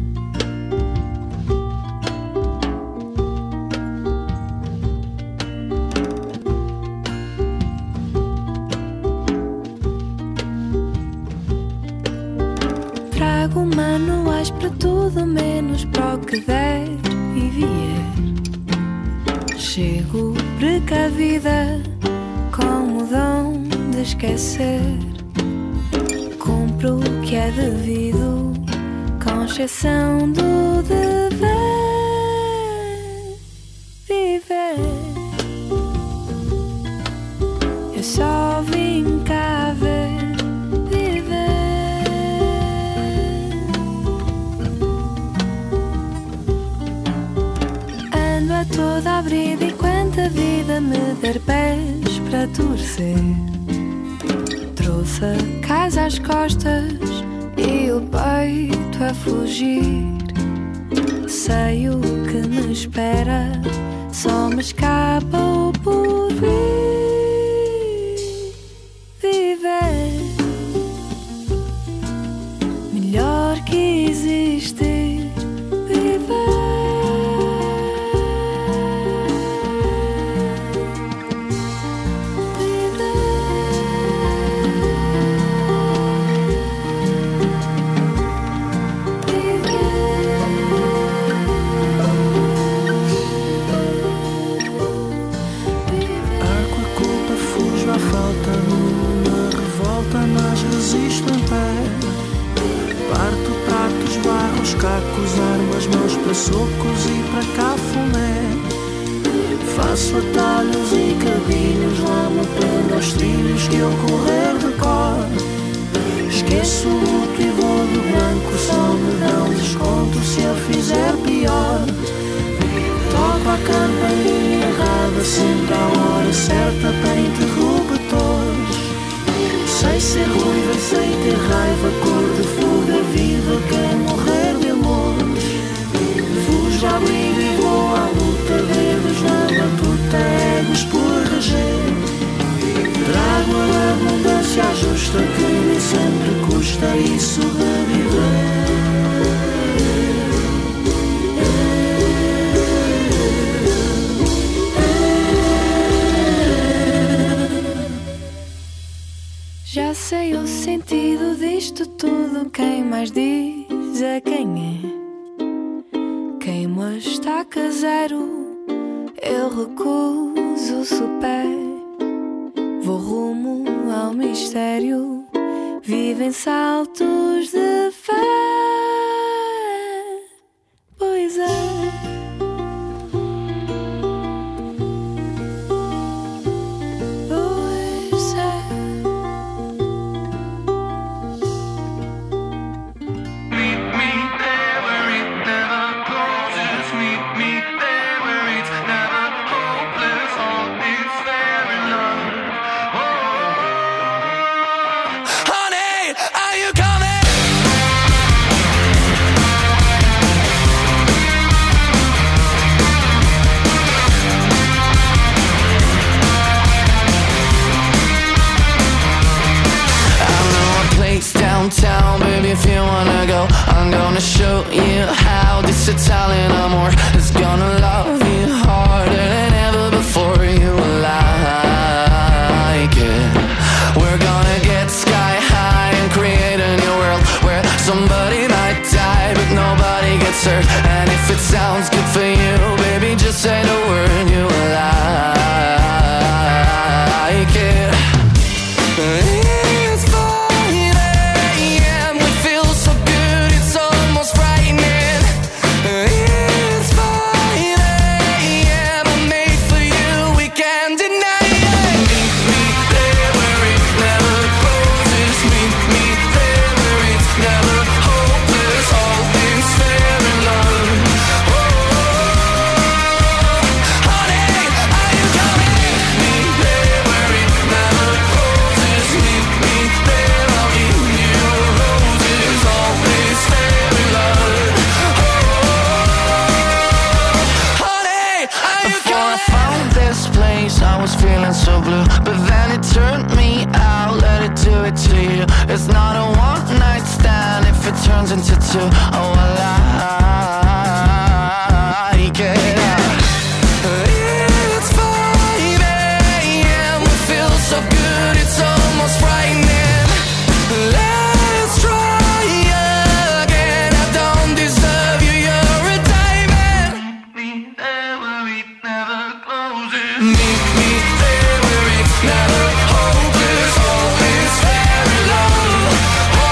Trago manuais para tudo menos para o que der e vier. Chego precavida com o dom de esquecer. Cumpro o que é devido com exceção do dever. Viver. Eu só vim cá ver. Toda a brida e quanta vida me der pés para torcer. Trouxe a casa às costas e o peito a fugir. Sei o que me espera, só me escapa o porvir. Viver melhor que existir. Viver. Cacos, armas, mãos para socos e para cafuné. Faço atalhos e caminhos lá me prendo aos trilhos que eu correr de cor. Esqueço o luto e vou de branco, só me dão desconto se eu fizer pior. Toco a campainha errada, sempre à hora certa para interruptores. Sei ser ruiva, sei ter raiva, cor de fuga, viva quem morrer de amores. Fujo à briga e vou à luta, dedos na batuta, egos por reger. Trago a abundância justa que nem sempre custa isso de viver. Já sei o sentido disto tudo, quem mais diz é quem é. Queimo a estaca zero, eu recuso-se o pé. Vou rumo ao mistério, vivo em saltos de fé. Pois é. Pois é. gonna show you how this Italian amor is gonna love you harder than ever before. You will like it. We're gonna get sky high and create a new world where somebody might die but nobody gets hurt. And if it sounds good for you, baby, just say the word. You will like it. It's five a.m. We feel so good, it's almost frightening. It's five a.m. I'm made for you, we can't deny it. Meet me there where it never closes. Meet me there where it's never hopeless. All things fair in love. Oh, honey, are you coming? Meet me there where it never closes. Meet me there, I'll give you roses. All things fair in love. Oh, honey, are you coming? Before I found this place, I was feeling so blue, but then it turned me out. Let it do it to you. It's not a one night stand if it turns into two. Oh, I like it. It's five a.m. We feel so good, it's almost frightening. Let's try again. I don't deserve you, you're a diamond. Meet me there where it never closes. Meet me there where it's never hopeless. Always fair in love. Oh,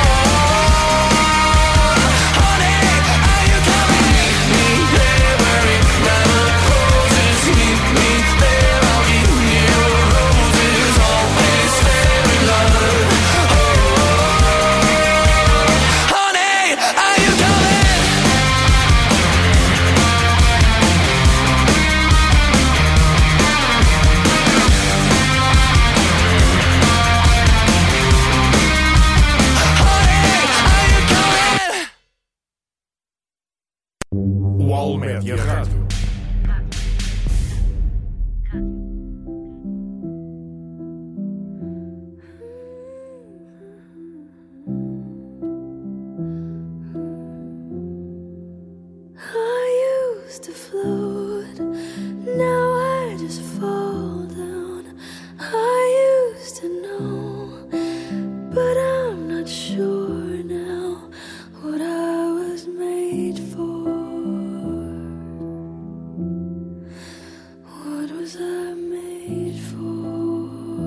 honey, are you coming? Meet me there where it never closes. Meet me there, I'll give you roses. Always fair in love. Oh, honey, are you coming? UAL Média Rádio. I used to float, now I just fall down. I used to know, but I'm not sure now what I was made for. What was I made for?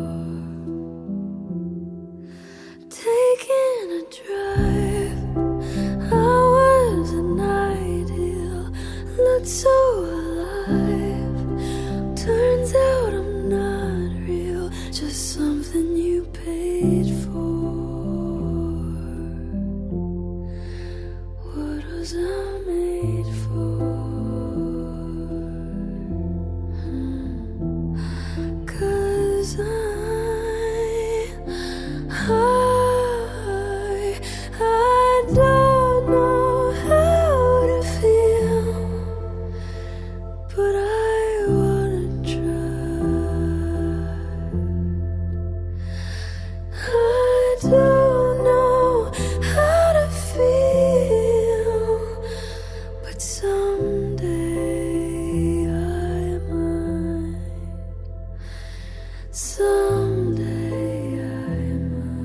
Taking a drive, I was an ideal, looked so alive. Turns out I'm not real, just something you paid for. What was I made for? 'Cause I, I, I don't know how to feel, but I wanna try. I don't know how to feel, but someday I might. Someday I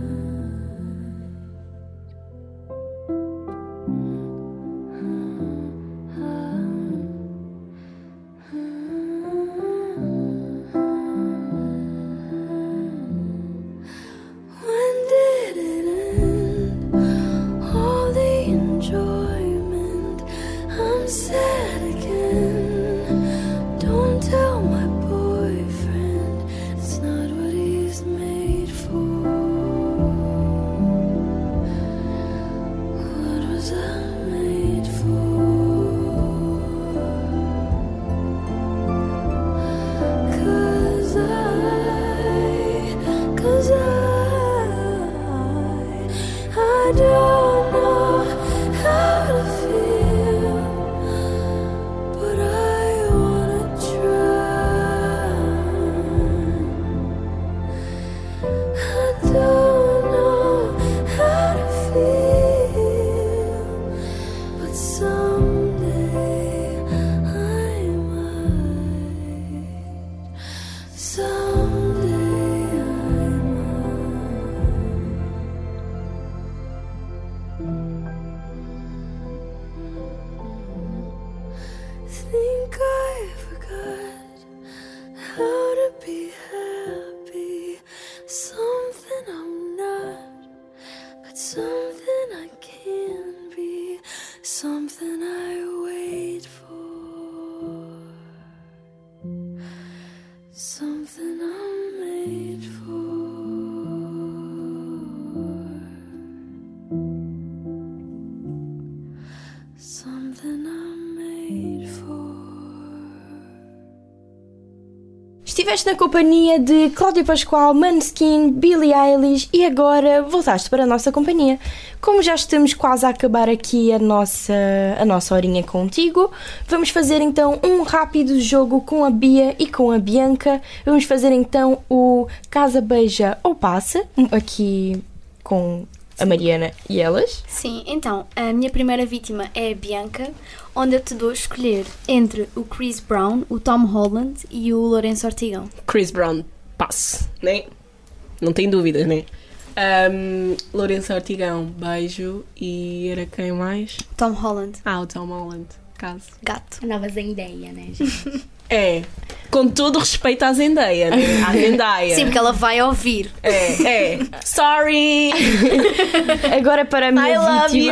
When did it end? All the enjoyment. I'm sad again. Don't tell my boyfriend, it's not what he's made for. What was I made for? 'Cause I, 'cause I, I don't know how to feel, something I wait for, something I'm made for, something I'm made for. Estiveste na companhia de Cláudia Pascoal, Måneskin, Billie Eilish e agora voltaste para a nossa companhia. Como já estamos quase a acabar aqui a nossa, a nossa horinha contigo, vamos fazer então um rápido jogo com a Bia e com a Bianca. Vamos fazer então o Casa Beija ou Passa, aqui com a Mariana e elas. Sim, então, a minha primeira vítima é a Bianca, onde eu te dou a escolher entre o Chris Brown, o Tom Holland e o Lourenço Ortigão. Chris Brown, passe, né? Não tem dúvidas, né? Um, Lourenço Ortigão, beijo. E era quem mais? Tom Holland. Ah, o Tom Holland, caso. Gato. A nova Zendaya, né, gente? É, com todo respeito à Zendaya, né? À Zendaya. Sim, porque ela vai ouvir. É, é. Sorry! Agora para a minha I love vítima.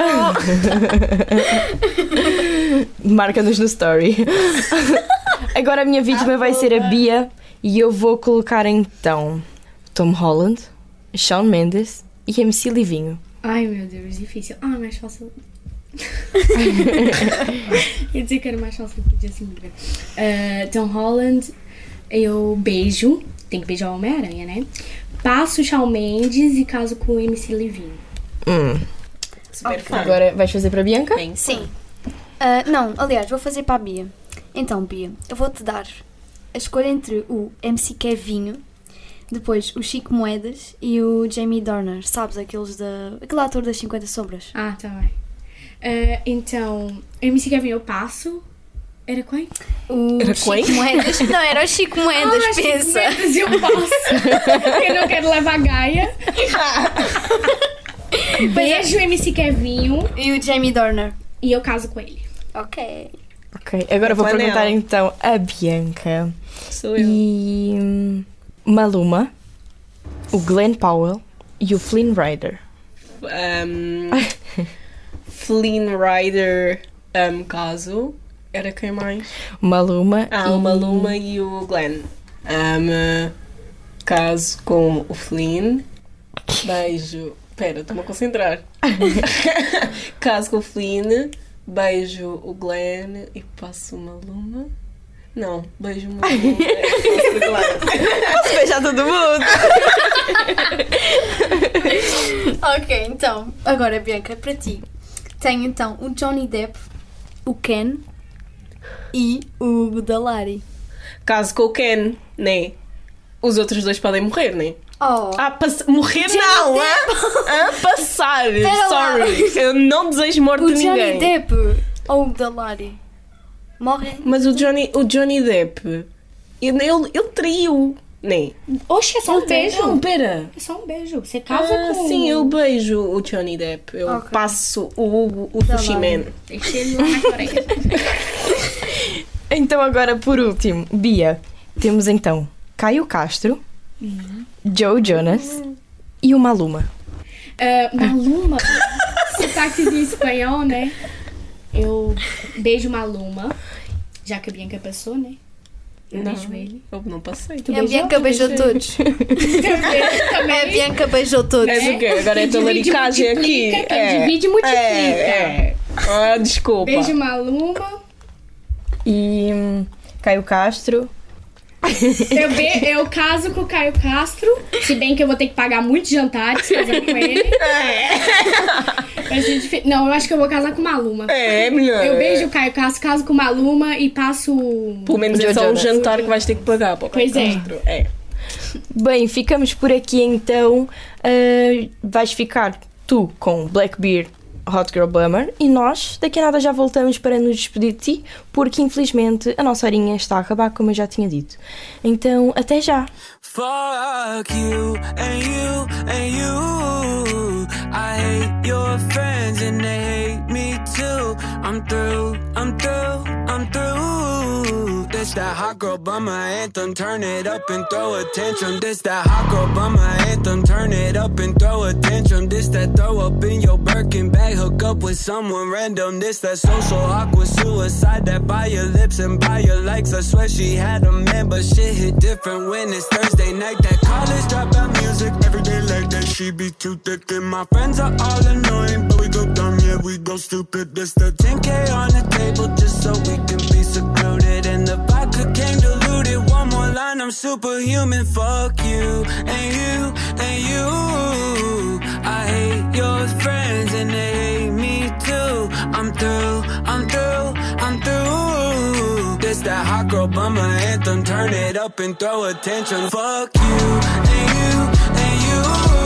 Marca-nos no story. Agora a minha vítima vai ser a Bia e eu vou colocar então Tom Holland, Shawn Mendes e M C Livinho. Ai meu Deus, difícil. Ah, mais fácil. Ia dizer que era mais fácil que o Justin Bieber. Uh, Tom Holland, eu beijo. Tem que beijar o Homem-Aranha, né? Passo o Shawn Mendes e caso com o M C Livinho. Hum. Super Okay. Agora vais fazer para a Bianca? Sim. Uh, não, aliás, vou fazer para a Bia. Então, Bia, eu vou-te dar a escolha entre o M C Kevinho, depois o Chico Moedas e o Jamie Dornan. Sabes, aqueles da... aquele ator das cinquenta Sombras. Ah, tá bem. Uh, então, M C Kevin eu passo. Era quem? O Era Chico quem? Moedas. Não, era o Chico Moedas, ah, pensa. Chico Moedas eu passo. Eu não quero levar a Gaia. Beijo o M C Kevinho. E o Jamie Dornan. E eu caso com ele. Ok. Ok, agora vou Flanela. perguntar então a Bianca. Sou eu. E hum, Maluma, o Glenn Powell e o Flynn Rider. Um, Flynn Rider, um, caso. Era quem mais? Maluma Ah, e... o Maluma e o Glenn. Um, caso com o Flynn. Beijo. Pera, estou-me a concentrar. Caso com o Flynn. Beijo o Glenn e passo o Maluma. Não, beijo o Maluma. Passo o Glenn. Posso beijar todo mundo? Ok, então, agora Bianca, para ti. Tenho então o Johnny Depp, o Ken e o Hugo Dalari. Caso com o Ken, né? Os outros dois podem morrer, né? Oh. Ah, pass- morrer Johnny não! Depp. Ah, passar! Pera lá. Sorry! Eu não desejo morte O de Johnny ninguém. Depp ou o Hugo Dalari? Morrem? Mas o Johnny, o Johnny Depp, ele, ele, ele traiu, né? Oxe, é só um beijo. Não, pera. É só um beijo. Você casa Ah, com... sim, eu beijo o Johnny Depp. Eu Ok. passo o Hugo, o Tá Sushi bem. Man. Deixa ele lá na Coreia. Então agora por último, Bia, temos então Caio Castro, Joe Jonas e o Maluma. Uh, Maluma, sotaque de espanhol, né? Eu beijo Maluma, já que a Bianca passou, né? Eu Não, beijo ele. eu não passei. A Bianca beijou todos. A Bianca beijou todos. É o quê? Agora é talaricagem aqui. multiplica, quem divide, multiplica. É, é. Ah, desculpa. Beijo Maluma. E hum, Caio Castro. Eu, be- eu caso com o Caio Castro, se bem que eu vou ter que pagar muitos jantares casar com ele. Vai ser difícil. Não, eu acho que eu vou casar com o Maluma. É, melhor. Eu beijo o Caio Castro, caso com o Maluma e passo... Pelo menos Joe é só um Jonas. jantar que vais ter que pagar para o Pois é. Castro. É. Bem, ficamos por aqui então. Uh, vais ficar tu com Blackbeard, Hot Girl Bummer e nós daqui a nada já voltamos para nos despedir de ti, porque infelizmente a nossa horinha está a acabar, como eu já tinha dito. Então, até já! Fuck you and you and you. I hate your friends and they hate me too. I'm through, I'm through, I'm I'm through. This that hot girl bummer anthem. Turn it up and throw a tantrum. This that hot girl bummer anthem. Turn it up and throw a tantrum. This that throw up in your Birkin bag. Hook up with someone random. This that social awkward suicide. That buy your lips and buy your likes. I swear she had a man, but shit hit different when it's Thursday night. That college dropout music every day like that. She be too thick and my friends are all annoying, but we go dumb, yeah, we go stupid. This the ten K on the table just so we can be secluded. And the vodka came diluted. One more line, I'm superhuman. Fuck you and you and you. I hate your friends and they hate me too. I'm through, I'm through, I'm through. This that hot girl bummer anthem. Turn it up and throw a tantrum. Fuck you and you and you.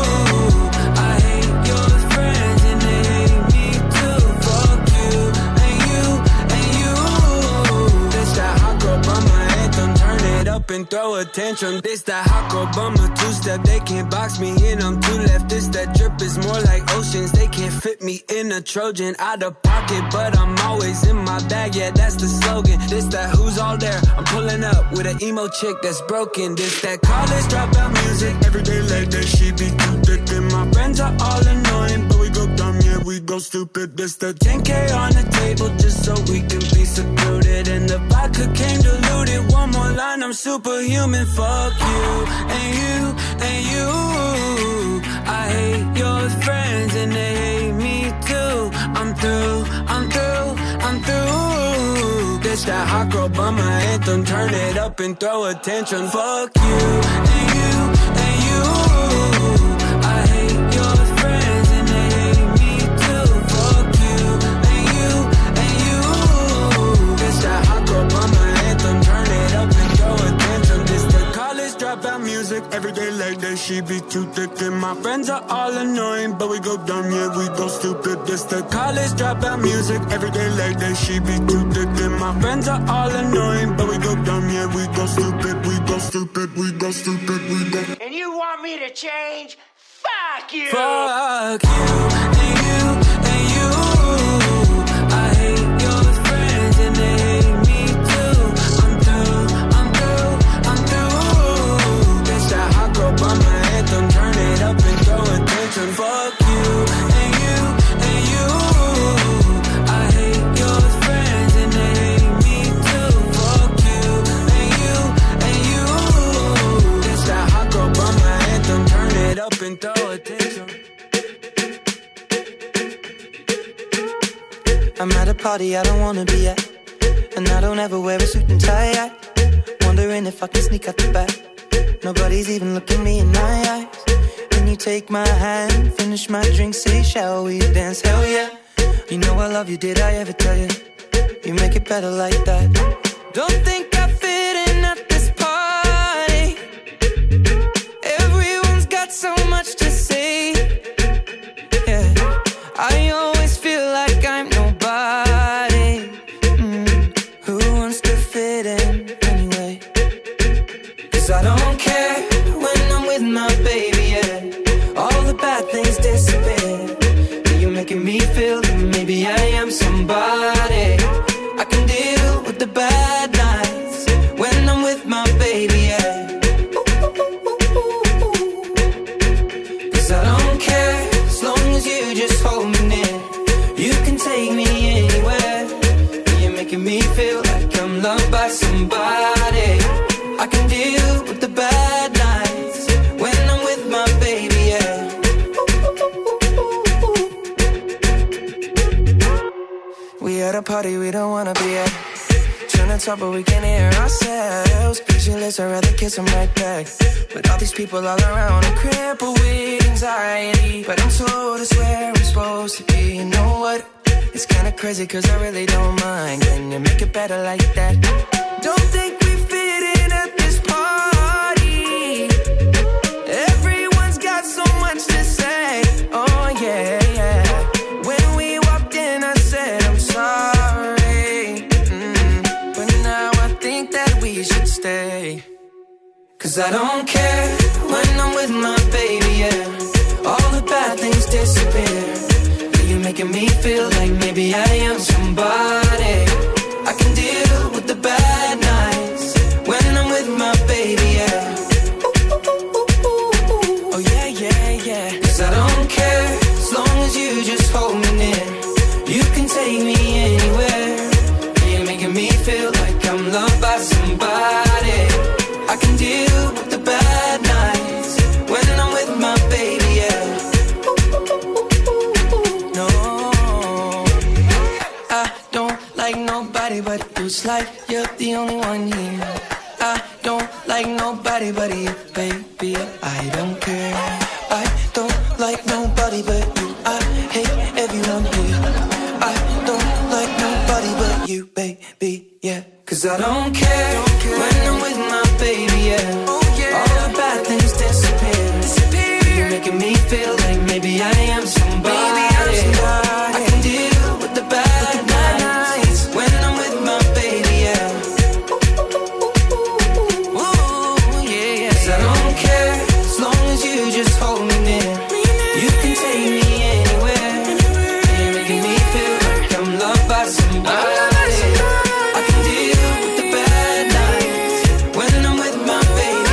I hate your friends and they hate me too. Fuck you and you and you. This that hot girl bummer anthem. Turn it up and throw a tantrum. This that hot girl bummer two-step. They can't box me in, I'm too left. This that drip is more like oceans. They can't fit me in a Trojan. Out of pocket, but I'm always in my bag. Yeah, that's the slogan. This that who's all there. I'm pulling up with an emo chick that's broken. This that college dropout music every day like that. She be too thick and my friends are all annoying, but we go dumb, yeah, we go stupid. This the ten K on the table just so we can be secluded. And the vodka came diluted. One more line, I'm superhuman. Fuck you and you and you. I hate your friends and they hate me too. I'm through, I'm through, I'm through. This that hot girl bummer anthem. Turn it up and throw a tantrum. Fuck you and you and you. I hate your friends and they hate me too. Fuck you and you and you. This that hot girl bummer anthem. Turn it up and throw a tantrum. This the college dropout music every day like that. She be too thick and my friends are all annoying, but we go dumb, yeah, we go stupid. This the college dropout music every day like that. She be too thick and my friends are all annoying, but we go dumb, yeah, we go stupid. We go stupid, we go stupid, we go. And you want me to change? Fuck you! Fuck you and you and you. I hate your friends and they hate me too. I'm through, I'm through, I'm through. This that hot girl bummer anthem. Turn it up and throw a tantrum. Fuck you and you and you. I hate your friends and they hate me too. Fuck you and you and you. This that hot girl bummer anthem. Turn it up and throw a tantrum. I'm at a party I don't wanna be at, and I don't ever wear a suit and tie yet. Wondering if I can sneak out the back. Nobody's even looking me in my eyes. Can you take my hand, finish my drink, say shall we dance? Hell yeah. You know I love you, did I ever tell you? You make it better like that. Don't think I fit in at this party. Everyone's got so much to say. Yeah, I always feel like I'm nobody. Mm. Who wants to fit in anyway? Cause I don't care when I'm with my baby, yeah. All the bad things disappear. You're making me feel that maybe I am somebody. I can deal with the bad nights when I'm with my baby, yeah. Cause I don't care as long as you just hold me near. You can take me anywhere. You're making me feel like I'm loved by somebody. I can deal with the bad nights when I'm with my baby, yeah. We at a party we don't wanna be at. Trying to talk but we can't hear ourselves. Pictureless, I'd rather kiss them right back. But all these people all around, I'm crippled with anxiety. But I'm told it's where I'm supposed to be. You know what? It's kinda crazy cause I really don't mind. Can you make it better like that? Don't think we fit in at this party. Everyone's got so much to say. Oh yeah, yeah. When we walked in I said I'm sorry. Mm. But now I think that we should stay. Cause I don't care when I'm with my baby, yeah. All the bad things disappear. You're making me feel like maybe I am somebody. I can deal nobody but you. It's like you're the only one here. I don't like nobody but you, baby. I don't care. I don't like nobody but you. I hate everyone here. I don't like nobody but you, baby. Yeah, 'cause I don't care when I'm with my baby. Yeah, all the bad things disappear. You're making me feel like maybe I am somebody. I can deal with the bad nights when I'm with my baby. Yeah. Ooh, yeah, yeah. 'Cause I don't care as long as you just hold me near. You can take me anywhere. You're making me feel like I'm loved by somebody. I can deal with the bad nights when I'm with my baby.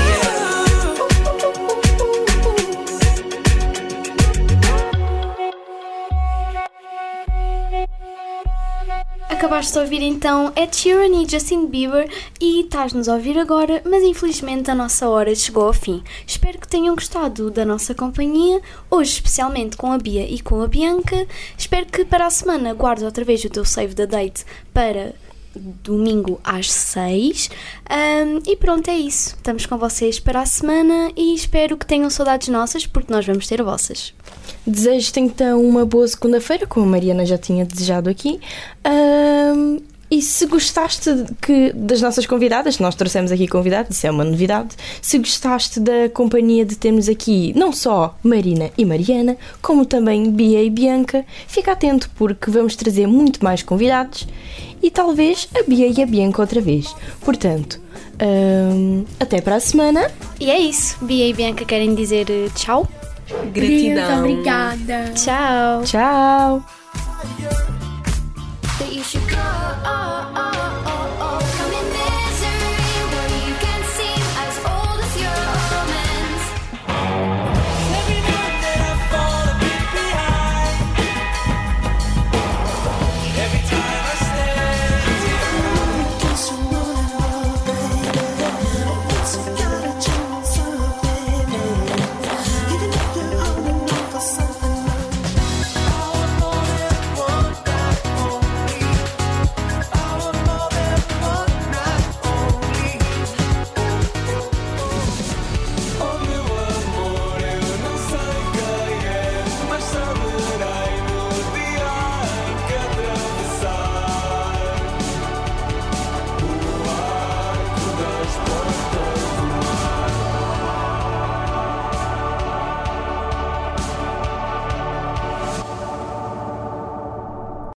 Acabaste de ouvir então Ed Sheeran e Justin Bieber e estás-nos a ouvir agora, mas infelizmente a nossa hora chegou ao fim. Espero que tenham gostado da nossa companhia, hoje especialmente com a Bia e com a Bianca. Espero que para a semana guardes outra vez o teu save the date para domingo às seis. Um, e pronto, é isso. Estamos com vocês para a semana e espero que tenham saudades nossas, porque nós vamos ter vossas. Desejo-te então uma boa segunda-feira, como a Mariana já tinha desejado aqui. Um, e se gostaste de que, das nossas convidadas, nós trouxemos aqui convidados, isso é uma novidade. Se gostaste da companhia de termos aqui não só Marina e Mariana, como também Bia e Bianca, fica atento porque vamos trazer muito mais convidados e talvez a Bia e a Bianca outra vez. Portanto, um, até para a semana. E é isso. Bia e Bianca querem dizer uh, tchau? Gratidão. Muito obrigada. Tchau. Tchau. That you should go.